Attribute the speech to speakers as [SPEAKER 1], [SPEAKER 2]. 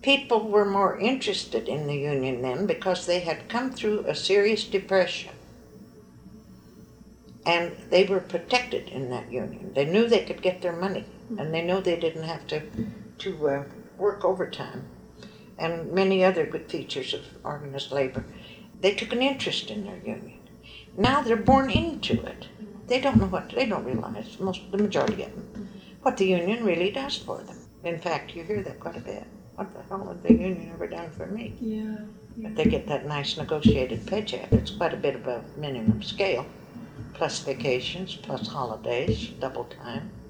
[SPEAKER 1] People were more interested in the union then because they had come through a serious depression. And they were protected in that union. They knew they could get their money, and they knew they didn't have to work overtime. And many other good features of organized labor. They took an interest in their union. Now they're born into it. They don't know they don't realize, the majority of them, what the union really does for them. In fact, you hear that quite a bit. What the hell has the union ever done for me?
[SPEAKER 2] Yeah.
[SPEAKER 1] But they get that nice negotiated paycheck. It's quite a bit above minimum scale, plus vacations, plus holidays, double time.